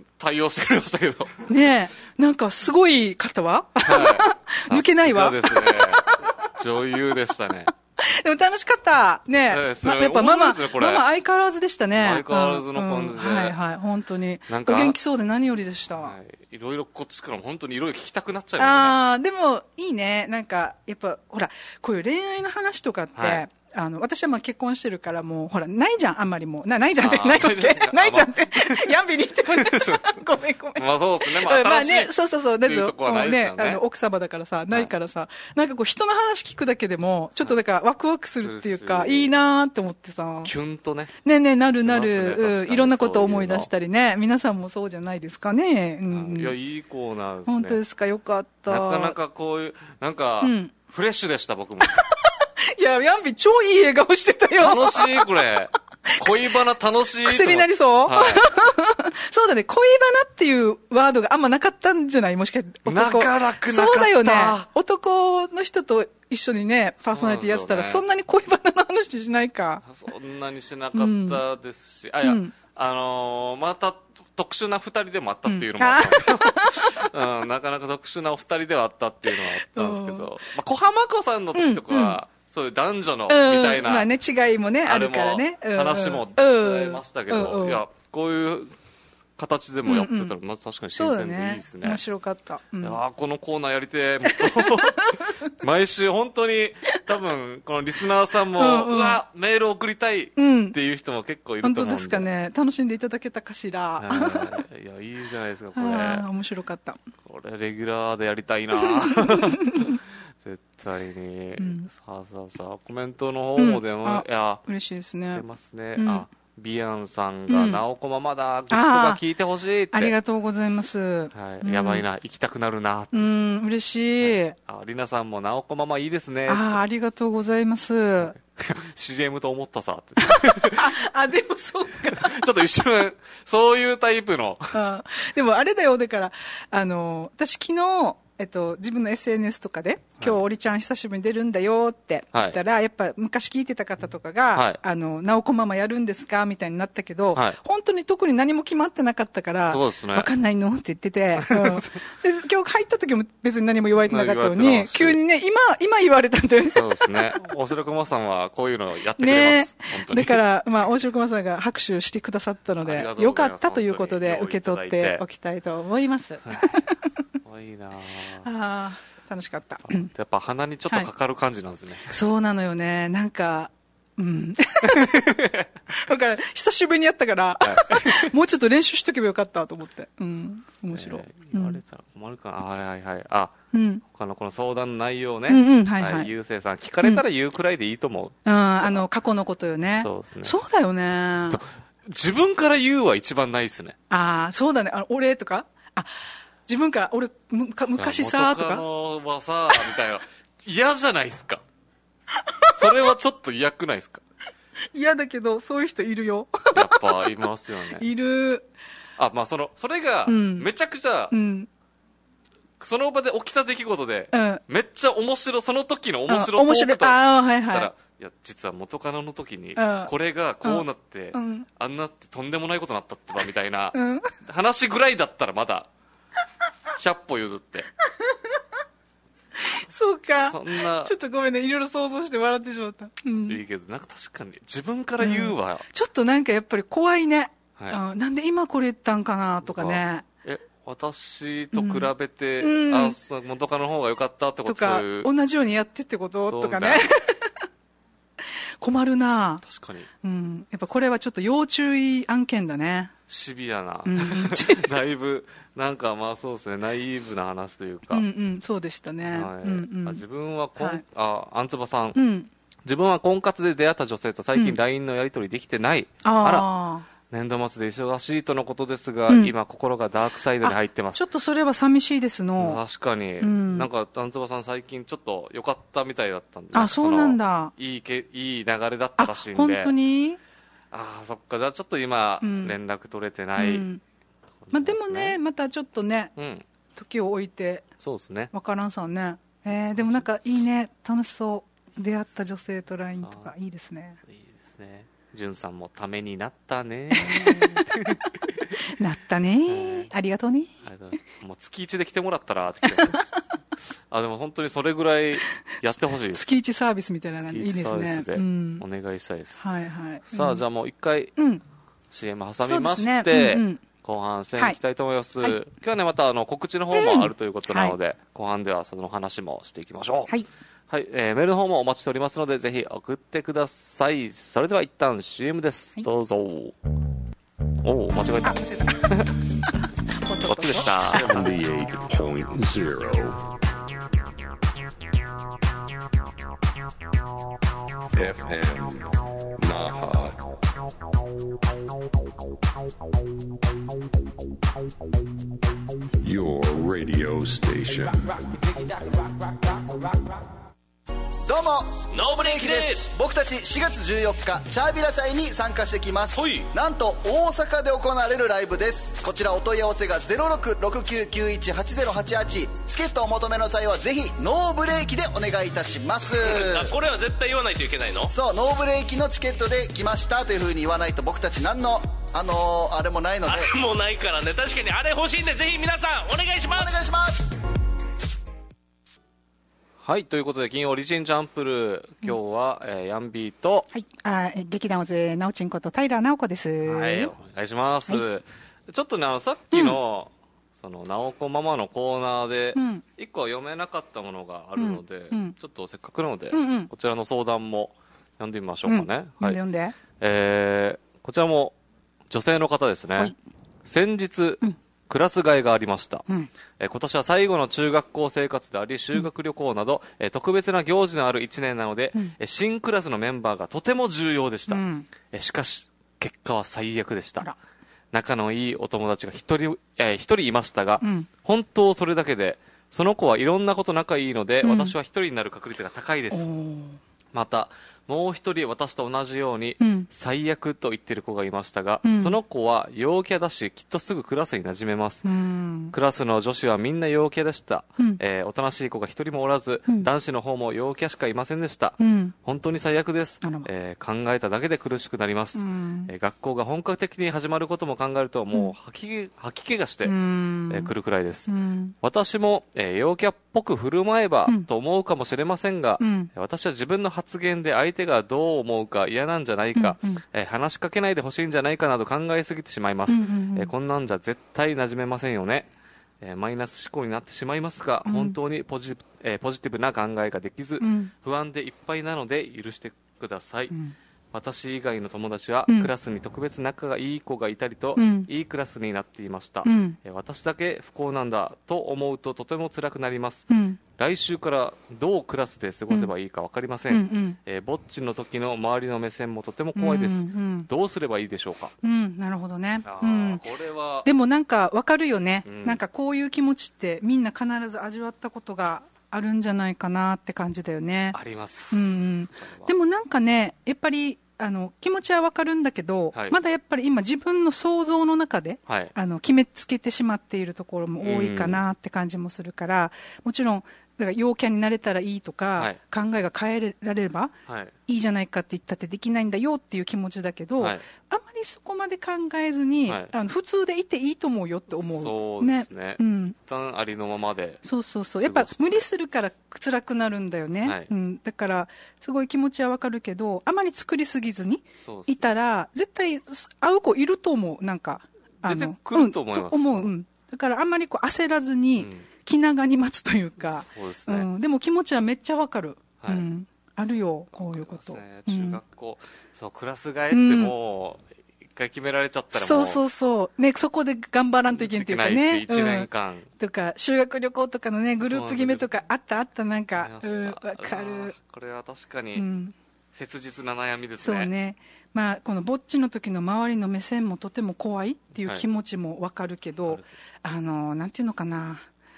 対応してくれましたけどねえ、なんかすごい方は、はい、抜けないわ。 そうですね。女優でしたね。 でも楽しかったね。やっぱママ相変わらずでしたね。 相変わらずの感じで、 はいはい、本当にお元気そうで何よりでした。 いろいろこっちからも本当にいろいろ聞きたくなっちゃいますね。でもいいね。なんかやっぱほらこういう恋愛の話とかって、はい、私はまあ結婚してるからもうほらないじゃん、あんまりもうないじゃんってないわけないじゃんってヤンビに言ってもねごめんまあそうですね。まあ新しい、 ね、そうだけどね、奥様だからさないからさ、はい、なんかこう人の話聞くだけでもちょっとだからワクワクするっていうか、いいなーって思ってさ、 キュンとねなる、いろんなことを思い出したりね。皆さんもそうじゃないですかね。 いやいいコーナーですね。 本当ですか、よかった。 なかなかこういうなんか、フレッシュでした僕も。 いや、ヤンビ超いい笑顔してたよ。 楽しい、これ。恋バナ楽しい。 癖になりそう、 はい、 そうだね、恋バナっていうワードがあんまなかったんじゃない？もしかして。 なかなかなかった。 そうだよね。男の人と一緒にね、パーソナリティやってたら、そんなに恋バナの話しないか。 そんなにしてなかったですし、また特殊な二人でもあったっていうのもあったなかなか特殊なお二人ではあったっていうのはあったんですけど、小浜子さんの時とかは、そういう男女のみたいな、 まあね、違いもねあるからね、 話もしてましたけど、いやこういう形でもやってたら、まず確かに新鮮でいいですね。 面白かった。 いやこのコーナーやりて毎週本当に多分このリスナーさんも、うわメール送りたいっていう人も結構いると思うんで。 本当ですかね。楽しんでいただけたかしら。 いやいいじゃないですかこれ。 面白かった。 これレギュラーでやりたいな。絶対に、さあコメントの方もでも、いや嬉しいですね。 出ますね。ビアンさんが、直子ママだ、愚痴とか聞いてほしいって。 ありがとうございます。 はい。やばいな、行きたくなるな。 嬉しい。 りなさんも直子ママいいですね。 ありがとうございます。 CM と思ったさ。 でもそうか。 ちょっと一瞬、そういうタイプの。 でもあれだよ、だから、私昨日、自分の SNS とかで、今日おりちゃん久しぶりに出るんだよって言ったら、やっぱ昔聞いてた方とかが、直子ママやるんですかみたいになったけど、本当に特に何も決まってなかったから、わかんないのって言ってて、で今日入った時も別に何も言われてなかったのに、急にね、今言われたんだよね。 そうですね。大城熊さんはこういうのやってくれます。本当に。 だから、大城熊さんが拍手してくださったので、よかったということで受け取っておきたいと思います。 いいな楽しかった。 やっぱ鼻にちょっとかかる感じなんですね。 そうなのよね。なんか、だから久しぶりにやったから、もうちょっと練習しとけばよかったと思って。面白い。 言われたら困るかな。はい。他のこの相談の内容ね。ゆうせいさん聞かれたら言うくらいでいいと思う。 過去のことよね。そうですね。そうだよね。 自分から言うは一番ないっすね。 そうだね。俺とか。自分から俺昔さとか元カノはさみたいな嫌じゃないですか。それはちょっと嫌くないですか。 嫌だけどそういう人いるよ。 やっぱいますよね。 いる。 それがめちゃくちゃ、その場で起きた出来事で、めっちゃ面白その時の面白トークとったら、いや実は元カノの時にこれがこうなって、あんなってとんでもないことになったってばみたいな話ぐらいだったらまだ100歩譲って。 そうか。そんなちょっとごめんね、いろいろ想像して笑ってしまった。 いいけど、なんか確かに自分から言うわ。 ちょっとなんかやっぱり怖いね。なんで今これ言ったんかなとかね。 私と比べて、元カノの方が良かったってこととか、同じようにやってってこととかね。困るな。 確かに。 やっぱこれはちょっと要注意案件だね。 シビアな。だいぶ、なんかそうですね、ナイーブな話というか。 そうでしたね。 自分はアンツバさん。自分は婚活で出会った女性と最近 LINE のやり取りできてない。年度末で忙しいとのことですが、今心がダークサイドに入ってます。 ちょっとそれは寂しいですの。 確かに。なんか、アンツバさん最近ちょっと良かったみたいだったんで。 そうなんだ。 いい流れだったらしいんで。 本当に？ そっか。じゃあちょっと今、連絡取れてない。 でもね、またちょっとね、時を置いて。 そうですね。 わからんさんね。でもなんかいいね。楽しそう。出会った女性と LINE とかいいですね。 いいですね。じゅんさんもためになったね。 なっったね、ありがとうね。 もう月1で来てもらったらってでも本当にそれぐらいやってほしいです。 月1サービスみたいなのがいいですね。 月1サービスでお願いしたいです。 はいはい。 さあ、じゃあもう一回 CM 挟みまして、後半戦いきたいと思います。今日はね、また告知の方もあるということなので、後半ではその話もしていきましょう。はい。はい、メールの方もお待ちしておりますので、ぜひ送ってください。それでは一旦 CM です。どうぞ。おお、間違えた。こっちでした。FM Naha Your radio station どうもノーブレーキです。僕たち4月14日チャービラ祭に参加してきます。なんと大阪で行われるライブです。こちらお問い合わせが 0669918088 チケットをお求めの際はぜひノーブレーキでお願いいたしますこれは絶対言わないといけないの？ そう、ノーブレーキのチケットで来ましたという風に言わないと僕たち何のあれもないので。 あれもないからね。確かにあれ欲しいんで、ぜひ皆さんお願いします。 お願いします。 はい、ということで金曜オリジンジャンプル、今日は、ヤンビーと、 はい、劇団オズなおちんこと平直子です。 はい、お願いします。ちょっとね、さっきの、その直子ママのコーナーで一個読めなかったものがあるので、ちょっとせっかくなので、こちらの相談も読んでみましょうかね。 読んで。 こちらも女性の方ですね。先日、クラス替えがありました、今年は最後の中学校生活であり、修学旅行など、特別な行事のある1年なので、新クラスのメンバーがとても重要でした、しかし結果は最悪でした。仲のいいお友達が一人いましたが、本当それだけでその子はいろんなこと仲いいので、私は一人になる確率が高いです。またもう一人私と同じように、最悪と言ってる子がいましたが、その子は陽キャだしきっとすぐクラスに馴染めます、クラスの女子はみんな陽キャでした、おとなしい子が一人もおらず、男子の方も陽キャしかいませんでした、本当に最悪です、考えただけで苦しくなります、学校が本格的に始まることも考えるともう吐き気がして、くるくらいです、私も、陽キャっぽく振る舞えば、と思うかもしれませんが、私は自分の発言で相手がどう思うか嫌なんじゃないか、話しかけないでほしいんじゃないかなど考えすぎてしまいます、こんなんじゃ絶対馴染めませんよね、マイナス思考になってしまいますが、本当にポジティブな考えができず、不安でいっぱいなので許してください、私以外の友達は、クラスに特別仲がいい子がいたりと、いいクラスになっていました、私だけ不幸なんだと思うととても辛くなります、来週からどうクラスで過ごせばいいか分かりません、ぼっちの時の周りの目線もとても怖いです、どうすればいいでしょうか。 なるほどね、 これはでもなんか分かるよね、なんかこういう気持ちってみんな必ず味わったことがあるんじゃないかなって感じだよね。 あります、 でもなんかね、やっぱり気持ちは分かるんだけど、まだやっぱり今自分の想像の中で、決めつけてしまっているところも多いかなって感じもするから、もちろんだから陽キャになれたらいいとか、考えが変えられればいいじゃないかって言ったってできないんだよっていう気持ちだけど、あまりそこまで考えずに、普通でいていいと思うよって思う。 そうですね、一旦ありのままで。 そうやっぱ無理するから辛くなるんだよね、だからすごい気持ちはわかるけど、あまり作りすぎずにいたら絶対会う子いると思う。なんか出てくると思います、 だからあんまり焦らずに、気長に待つというか、 そうですね、 でも気持ちはめっちゃわかる、あるよこういうこと、 中学校、そうクラス替えってもう一回決められちゃったらもうそうね、そこで頑張らんといけんっていうかね、 1年間、 とか修学旅行とかのねグループ決めとかあったなんかわかる。 これは確かに切実な悩みですね。 そうね、このぼっちの時の周りの目線もとても怖いっていう気持ちもわかるけど、なんていうのかな、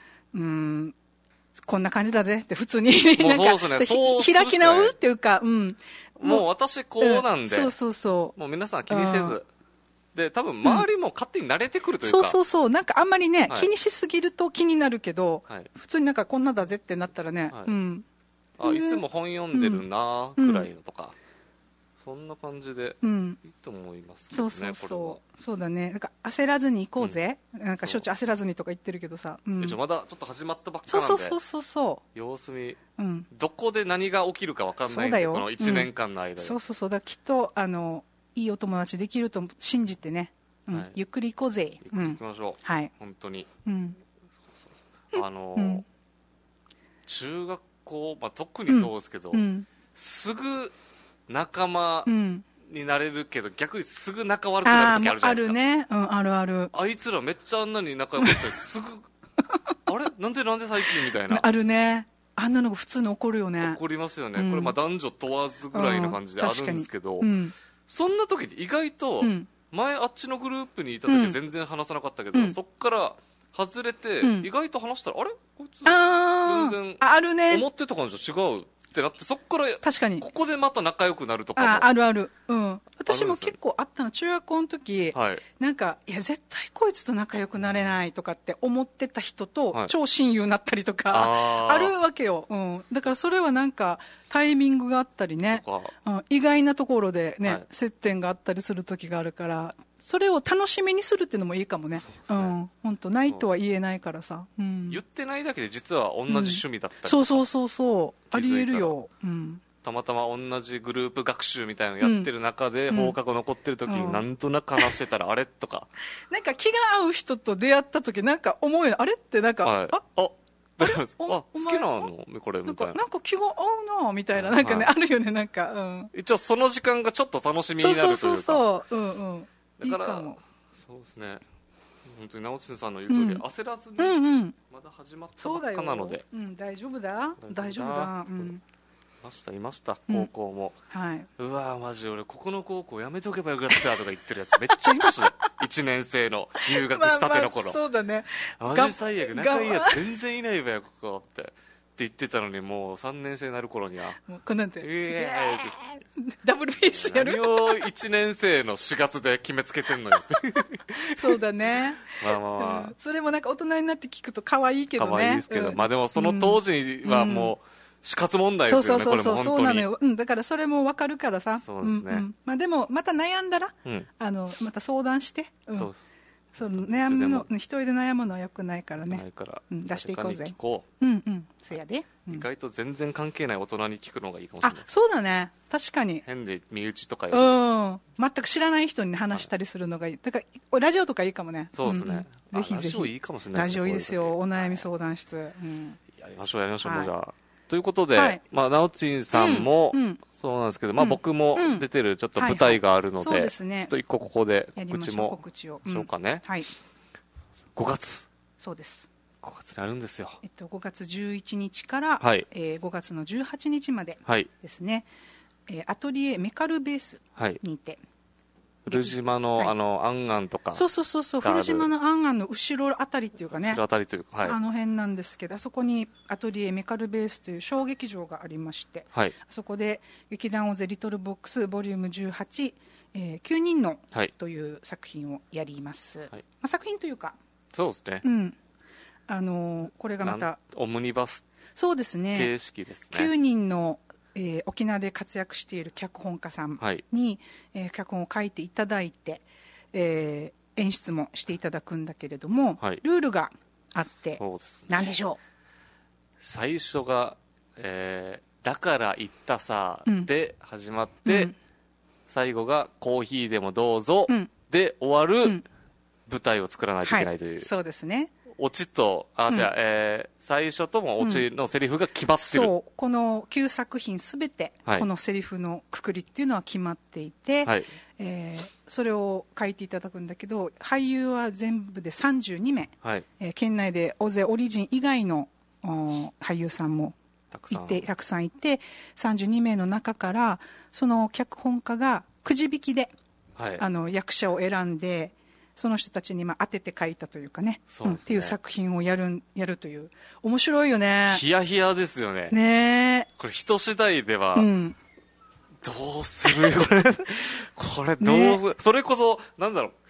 こんな感じだぜって普通になんか開き直るっていうか、 もう私こうなんで、 そうもう皆さん気にせずで、多分周りも勝手に慣れてくるというか、 そうなんかあんまりね、気にしすぎると気になるけど、普通になんかこんなだぜってなったらね、 いつも本読んでるなくらいのとか、 そんな感じでいいと思いますけどね。 そうだね。なんか焦らずに行こうぜ、なんかしょっちゅう焦らずにとか言ってるけどさ、 まだちょっと始まったばっかなんで、様子見、どこで何が起きるか分かんないんで、この1年間の間で、 だからきっといいお友達できると信じてね、ゆっくり行こうぜ。 ゆっくり行きましょう、本当に。中学校、特にそうですけど、すぐ仲間になれるけど、逆にすぐ仲悪くなる時あるじゃないですか。 あるね。 あいつらめっちゃあんなに仲良かったりすぐあれなんで最近みたいな。 あるね。あんなのが普通に起こるよね。 起こりますよね。これ男女問わずぐらいの感じであるんですけど、そんな時って意外と、前あっちのグループにいた時は全然話さなかったけど、そっから外れて、意外と話したら、あれこいつ全然思ってた感じと違うってなって、そっから確かにここでまた仲良くなるとかもある、私も結構あったの。中学校の時、なんかいや絶対こいつと仲良くなれないとかって思ってた人と超親友になったりとかあるわけよ、だからそれはなんかタイミングがあったりね、意外なところでね、接点があったりする時があるから、それを楽しみにするっていうのもいいかもね。本当ないとは言えないからさ、 言ってないだけで実は同じ趣味だったりとか、そうありえるよ。 たまたま同じグループ学習みたいなのやってる中で、放課後残ってる時になんとなく話してたら、あれとかなんか気が合う人と出会った時なんか思うよ、あれってなんか、 好きなのこれみたいな、 なんか気が合うなみたいな、なんかね、あるよね、なんか、 一応その時間がちょっと楽しみになるというか、だからそうですね、本当に直津さんの言う通り、焦らずにまだ始まったばっかなので、 大丈夫だ。 いました、高校も、うわマジ俺ここの高校やめとけばよかったとか言ってるやつめっちゃいました1年生の入学したての頃、 そうだね、 マジ最悪、仲いいやつ全然いないわよここって言ってたのに、もう3年生になる頃にはもうこんなんてダブルピースやる。 何を1年生の4月で決めつけてんのよそうだね、それもなんか大人になって聞くと可愛いけどね。 可愛いですけど、でもその当時はもう死活問題ですよね、これも本当に。そうなのよ、 だからそれも分かるからさ。 そうですね、 でもまた悩んだら、また相談して、その悩むの一人で悩むのはよくないからね、出していこうぜ。そやで、 意外と全然関係ない大人に聞くのがいいかもしれない。 そうだね、確かに。 変で身内とかより全く知らない人に話したりするのがいい。だからラジオとかいいかもね。 そうですね、 ぜひぜひ。 ラジオいいかもしれないですね。 ラジオいいですよ、お悩み相談室。 やりましょうもうじゃあ。ということで、なおちんさんもそうなんですけど、僕も出てるちょっと舞台があるので、ちょっと一個ここで告知もしようかね。5月。 そうです。 5月にあるんですよ。 5月11日から5月の18日までですね、アトリエメカルベースにて、 古島のアンアンとか、 そう古島のアンアンの後ろあたりっていうかね、 後ろあたりというか、 あの辺なんですけど、あそこにアトリエメカルベースという小劇場がありまして、あそこで劇団オゼリトルボックスボリューム18、9人のという作品をやります。作品というか、 そうですね、 これがまたオムニバスそうですね、 形式ですね。 9人の沖縄で活躍している脚本家さんに、脚本を書いていただいて、演出もしていただくんだけれども、ルールがあって、何でしょう。 最初が、だから言ったさ、で始まって、最後がコーヒーでもどうぞ、で終わる舞台を作らないといけないという、 そうですね。 オチと最初ともオチのセリフが決まってる、 そう、この9作品すべてこのセリフのくくりっていうのは決まっていて、それを書いていただくんだけど、俳優は全部で32名、県内でオゼオリジン以外の俳優さんもたくさんいて、32名の中からその脚本家がくじ引きで、役者を選んで、その人たちに当てて書いたというかね、っていう作品をやるという、面白いよね。 ヒヤヒヤですよね。 ね、 これ人次第では、どうするこれどうする、それこそなんだろう、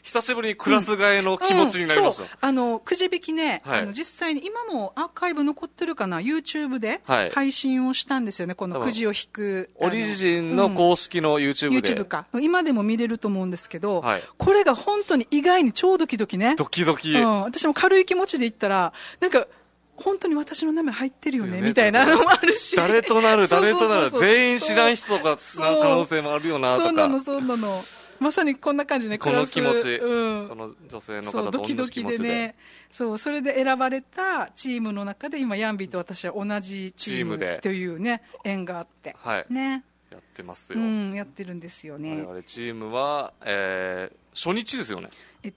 久しぶりにクラス替えの気持ちになりました。 くじ引きね、実際に今もアーカイブ残ってるかな、YouTube で配信をしたんですよね、このくじを引く。 オリジンの公式の YouTube で。 YouTube か。今でも見れると思うんですけど、これが本当に意外に超ドキドキね。 ドキドキ。 私も軽い気持ちで言ったら、なんか、本当に私の名前入ってるよね、みたいなのもあるし。 誰となる、全員知らん人とかな可能性もあるよな、とか。 そうなの。まさにこんな感じね、 この気持ち。この女性の方と同じ気持ちで。ドキドキでね。 そう、それで選ばれたチームの中で、今、ヤンビーと私は同じチームというね、縁があって。ね。 やってますよ。 やってるんですよね。 我々チームは、初日ですよね。 違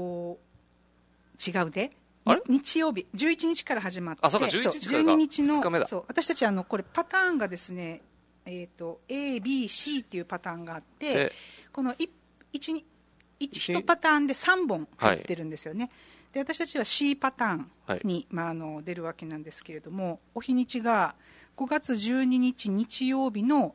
うで。日曜日、11日から始まって。 そうか、11日からか。 12日の、 そう、 私たちこれパターンがですね、A、B、C っていうパターンがあって、この1パターンで3本入ってるんですよね。で、私たちは C パターンに、出るわけなんですけれども、お日にちが5月12日日曜日の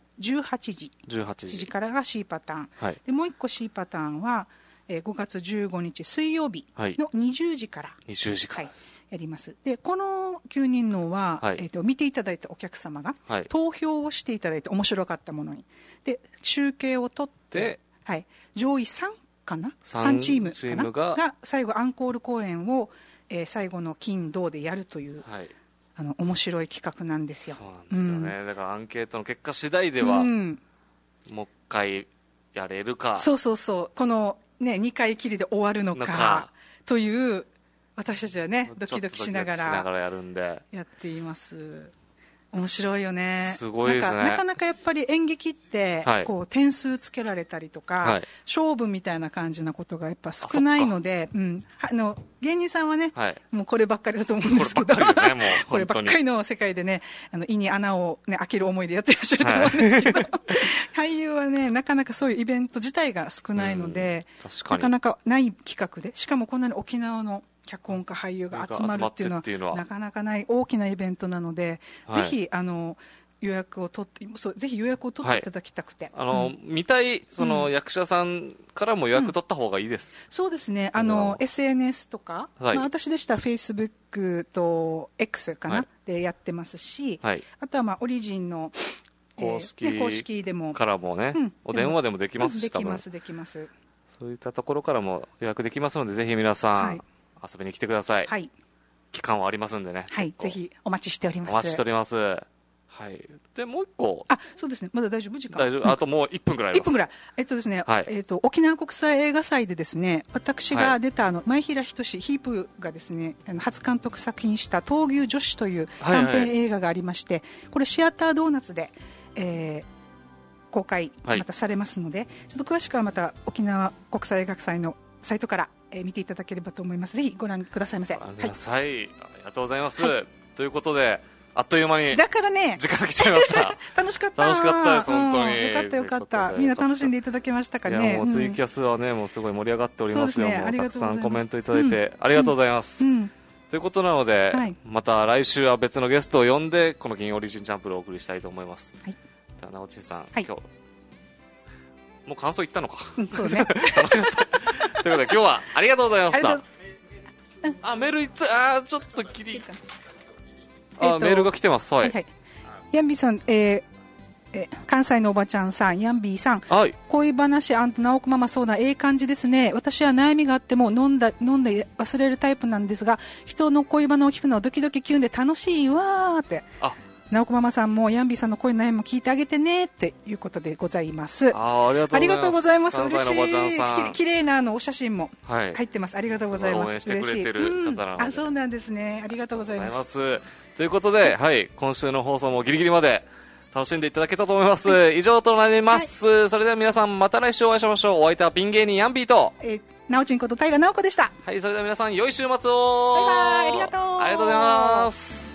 18時からが C パターン。で、もう1個 C パターンは、5月15日水曜日の20時から、やります。で、この9人のは、見ていただいたお客様が、投票をしていただいて面白かったものに。で、集計を取って、上位3かな ?3 チームかなが最後アンコール公演を、最後の金土でやるという、面白い企画なんですよ。 そうなんですよね。だからアンケートの結果次第では、もう一回やれるか。 そう。このね、2回きりで終わるのかという、私たちはね、ドキドキしながらやっています。面白いよね。 すごいですね。 なかなかやっぱり演劇って、こう点数つけられたりとか、勝負みたいな感じなことがやっぱ少ないので、芸人さんはね、もうこればっかりだと思うんですけど、こればっかりの世界でね、胃に穴をね、開ける思いでやってらっしゃると思うんですけど、俳優はね、なかなかそういうイベント自体が少ないので、なかなかない企画で、しかもこんなに沖縄の脚本家俳優が集まるっていうのはなかなかない大きなイベントなので、ぜひ予約を取ってぜひ予約を取っていただきたくて、 見たいその役者さんからも予約取った方がいいです。 そうですね。SNS とか、私でしたら Facebook と X かなでやってますし、あとはオリジンの公式でもからもね、お電話でもできますし、 できます。 そういったところからも予約できますので、ぜひ皆さん遊びに来てください。期間はありますんでね。 ぜひお待ちしております。 お待ちしております。で、もう一個。 そうですね。まだ大丈夫？時間。 大丈夫。あともう1分くらいあります。 1分くらい。ですね、沖縄国際映画祭でですね、私が出た前平仁ヒープがですね、初監督作品した闘牛女子という短編映画がありまして、これシアタードーナツで、公開またされますので、ちょっと詳しくはまた沖縄国際映画祭のサイトから見ていただければと思います。ぜひご覧くださいませ。 ありがとうございます。ということで、あっという間にだからね、 時間が来ちゃいました。 楽しかったです、本当に。よかった。みんな楽しんでいただけましたかね。 もうツイキャスはね、もうすごい盛り上がっておりますよ。たくさんコメントいただいてありがとうございます。ということなので、また来週は別のゲストを呼んで、この金曜オリジンチャンプルをお送りしたいと思います。じゃあ、直ちさん、今日もう感想言ったのか。 そうね。 ということで、今日はありがとうございました。メール1つ、ちょっと切り。メールが来てます。 ヤンビーさん、関西のおばちゃんさん、ヤンビーさん、恋話直子ママ相談、感じですね。私は悩みがあっても飲んで忘れるタイプなんですが、人の恋バナを聞くのはドキドキキュンで楽しいわーって。直子ママさんもヤンビーさんの恋の悩みも聞いてあげてねっていうことでございます。 ありがとうございます。 嬉しい。綺麗なお写真も入ってます。ありがとうございます。 応援してくれてる方なので。 そうなんですね。ありがとうございます。 ということで、今週の放送もギリギリまで楽しんでいただけたと思います。以上となります。それでは皆さんまた来週お会いしましょう。お相手はピン芸人ヤンビーと、 なおちんこと平直子でした。 それでは皆さん良い週末を。 バイバイ。ありがとう。 ありがとうございます。